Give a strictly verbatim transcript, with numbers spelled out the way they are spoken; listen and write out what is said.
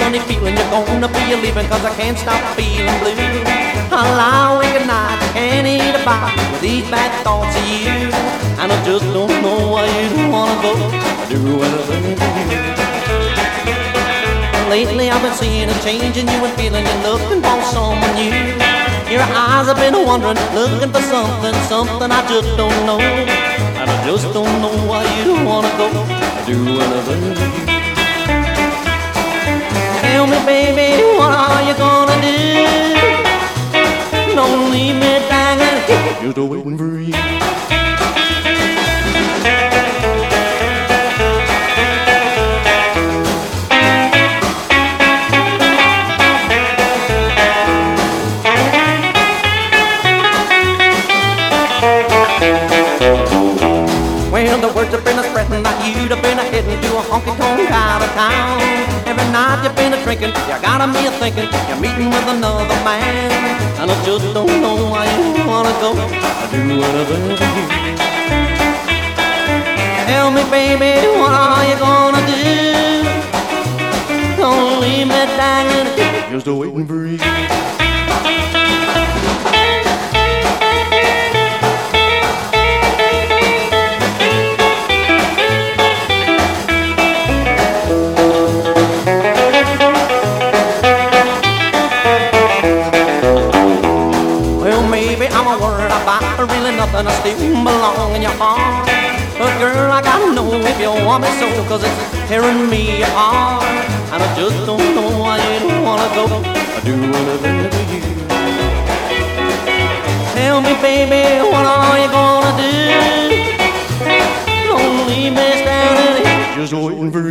funny feeling you're gonna be leaving, cause I can't stop feeling blue. I lie awake at night, can't eat a bite with these bad thoughts of you. And I just don't know why you don't wanna go do anything to you. Lately I've been seeing a change in you and feeling you're looking for someone new. Your eyes have been wondering, looking for something, something I just don't know. And I just don't know why you don't wanna go do anything to you. Tell me, baby, what are you gonna do? Don't leave me hanging here, just waiting for you. Well, the words have been a spreading that you'd have been a heading to a honky-tonk out of town. Every night you've been a drinking, you got me a thinking you're meeting with another man. And I just don't know why you wanna go do anything to you. Tell me, baby, what are you gonna do? Don't leave me hanging here, just waiting for you. Maybe I'm a word about really nothing, I still belong in your heart. But girl, I gotta know if you want me so, cause it's tearing me apart. And I just don't know why you don't wanna go do anything to you. Tell me, baby, what are you gonna do? Don't leave me standing here, just waiting for you.